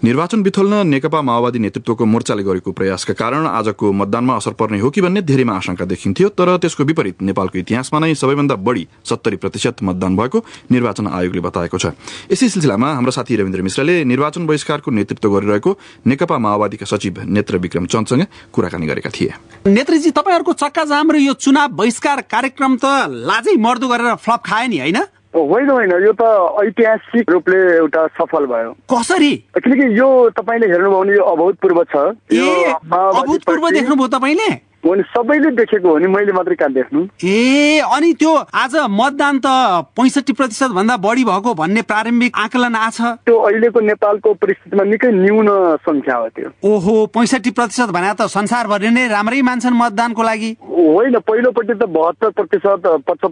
निर्वाचन बिथोल्न नेकपा माओवादी नेतृत्वको मोर्चाले गरेको प्रयासका कारण आजको मतदानमा असर पर्ने हो कि भन्ने धेरैमा आशंका देखिन्थ्यो, तर त्यसको विपरीत नेपालको इतिहासमा नै सबैभन्दा बढी 70% मतदान भएको निर्वाचन आयोगले बताएको छ। यसै सिलसिलामा हाम्रो साथी रविन्द्र मिश्रले निर्वाचन बहिष्कारको नेतृत्व गरिरहेको नेकपा माओवादीका सचिव नेत्र विक्रम चन्दसँग कुराकानी गरेका थिए। नेत्रजी, तपाईहरुको चक्काजाम र यो चुनाव बहिष्कार कार्यक्रम त लाजै मर्दो गरेर फ्लप खायो नि, हैन? होइन, यो त ऐतिहासिक रूपले एउटा सफल भयो। कसरी? किनकि यो तपाईले हेर्नुभयो भने यो अभूतपूर्व छ। अभूतपूर्व देख्नुभयो तपाईले? सबैले देखेको हो नि, मैले मात्रै कहाँ देख्नु। अनि त्यो आज मतदान त 65% भन्दा बढी भएको भन्ने प्रारम्भिक आकलन आछ। त्यो अहिलेको नेपालको परिस्थितिमा निकै न्यून संख्या हो त्यो। ओहो, 65% भने त संसारभरि नै राम्रै मान्छन् मतदानको लागि। होइन, पहिलोपटि त 72%,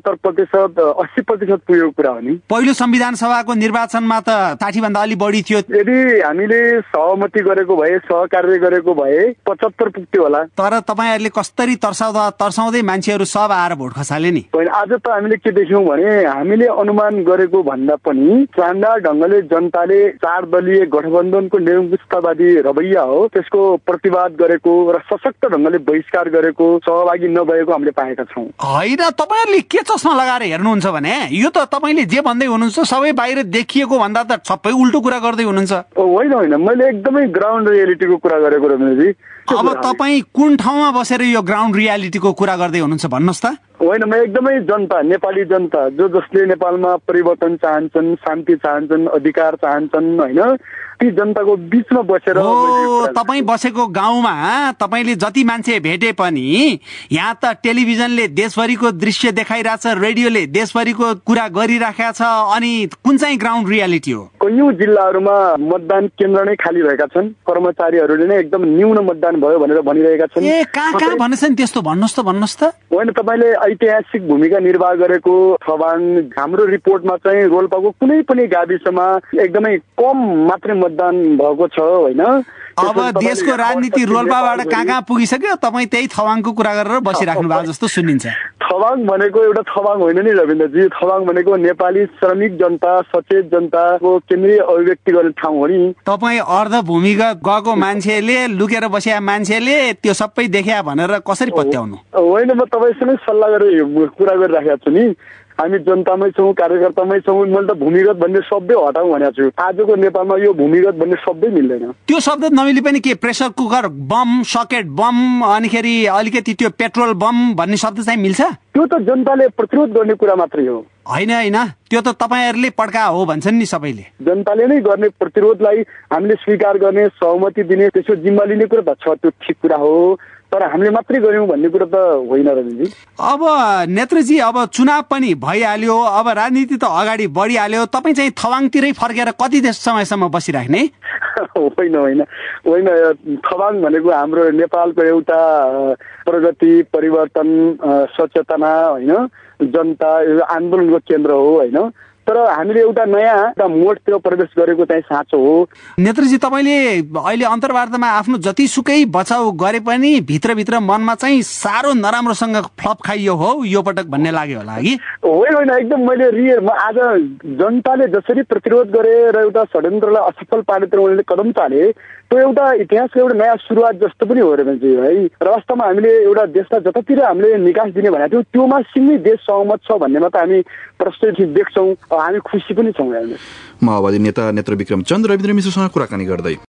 75%, 80% पुगेको कुरा हो नि। पहिलो संविधान सभाको निर्वाचनमा त 60 भन्दा अलि बढी थियो। यदि हामीले सहमति गरेको भए, सहकार्य गरेको भए 75 पुग्थ्यो होला। तर तपाईहरुले कस्तरी तर्साउँदै मान्छेहरू सब आएर भोट खसाले नि। आज त हामीले के देख्यौं भने हामीले अनुमान गरेको भन्दा पनि शानदार ढंगले जनताले 4 दलीय गठबन्धनको निरङ्कुशतावादी रवैया हो त्यसको प्रतिवाद गरेको र सशक्त ढंगले बहिष्कार गरेको, सहभागी नभएको हामीले पाएका छौं। हैन, तपाईहरुले के चस्मा लगाएर हेर्नुहुन्छ भने यो त तपाईले जे भन्दै हुनुहुन्छ सबै बाहिर देखिएको भन्दा त सबै उल्टो कुरा गर्दै हुनुहुन्छ। होइन, मैले एकदमै ग्राउन्ड रियालिटीको कुरा गरेको रविन्द्रजी। अब तपाई कुन ठाउँमा बसेर यो ग्राउन्ड रियालिटीको कुरा गर्दै हुनुहुन्छ भन्नुहोस् त? होइन, म एकदमै जनता, नेपाली जनता जसले नेपालमा परिवर्तन चाहन्छन्, शान्ति चाहन्छन्, अधिकार चाहन्छन्, होइन, ती जनताको बीचमा बसेर। तपाई बसेको गाउँमा तपाईले जति मान्छे भेटे पनि यहाँ त टेलिभिजनले देशभरिको दृश्य देखाइरहेछ, रेडियोले देशभरिको कुरा गरिराखेको छ, अनि कुन चाहिँ ग्राउन्ड रियालिटी हो? कैयौं जिल्लाहरूमा मतदान केन्द्र नै खाली भएका छन्, कर्मचारीहरूले नै एकदम न्यून मतदान भयो भनेर भनिरहेका छन्। कहाँ भनेछन् त्यस्तो? भन्नुहोस् त। होइन, तपाईले ऐतिहासिक भूमिका निर्वाह गरेको थवाङ, हाम्रो रिपोर्टमा चाहिँ रोल्पाको कुनै पनि गाविसमा एकदमै कम मात्रै मतदान भएको छ, होइन? अब देशको राजनीति रोल्पाबाट कहाँ पुगिसक्यो, तपाईँ त्यही थवाङको कुरा गरेर बसिराख्नु भएको जस्तो सुनिन्छ। थवाङ भनेको एउटा थवाङ होइन नि रविन्द्रजी, थवाङ भनेको नेपाली श्रमिक जनता, सचेत जनताको केन्द्रीय अभिव्यक्ति गर्ने ठाउँ हो नि। तपाईँ अर्ध भूमिगत गएको मान्छेले, लुकेर बसेका मान्छेले त्यो सबै देख्या भनेर कसरी पत्याउनु? होइन, म तपाईँसँग सल्लाह गरेर कुरा गरिराखेको छु नि। हामी जनतामै छौँ, कार्यकर्तामै छौँ। मैले त भूमिगत भन्ने शब्दै हटाउँ भनेको छु। आजको नेपालमा यो भूमिगत भन्ने शब्दै मिल्दैन। त्यो शब्द नमिले पनि के pressure cooker bomb, socket bomb, अनिखेरि अलिकति त्यो पेट्रोल बम भन्ने शब्द चाहिँ मिल्छ? त्यो त जनताले प्रतिरोध गर्ने कुरा मात्रै हो। होइन, त्यो त तपाईहरुले पड्का हो भन्छन् नि सबैले। जनताले नै गर्ने प्रतिरोधलाई हामीले स्वीकार गर्ने, सहमति दिने, त्यसको जिम्मा लिने कुरा त छ, त्यो ठिक कुरा हो। तर हामीले मात्रै गर्यौं भन्ने कुरा त होइन रविन्द्रजी। अब नेत्रजी, अब चुनाव पनि भइहाल्यो, अब राजनीति त अगाडि बढिहाल्यो, तपाईँ चाहिँ थवाङतिरै फर्केर कति समयसम्म बसिराख्ने? होइन, थवाङ भनेको हाम्रो नेपालको एउटा प्रगति, परिवर्तन, सचेतना, होइन, जनता आन्दोलनको केन्द्र हो, होइन। तर हामीले एउटा नयाँ मोडतिर प्रवेश गरेको चाहिँ साँचो हो। नेत्रजी, तपाईँले अहिले अन्तर्वार्तामा आफ्नो जतिसुकै बचाउ गरे पनि भित्रभित्र मनमा चाहिँ साह्रो नराम्रोसँग फ्लप खाइयो हो यो पटक भन्ने लाग्यो होला कि? होइन, एकदम मैले आज जनताले जसरी प्रतिरोध गरे र एउटा षड्यन्त्रलाई असफल पार्नेतिर उनीहरूले कदम चाले, त्यो एउटा इतिहासको एउटा नयाँ सुरुवात जस्तो पनि हो रहेछ है। र वास्तवमा हामीले एउटा देशलाई जतातिर हामीले निकास दिने भनेको थियौँ, त्योमा सिङ्गै देश सहमत छ भन्नेमा त हामी प्रश्न देख्छौँ, हामी खुसी पनि छौँ। माओवादी नेता नेत्र विक्रम चन्द रविन्द्र मिश्रसँग कुराकानी गर्दै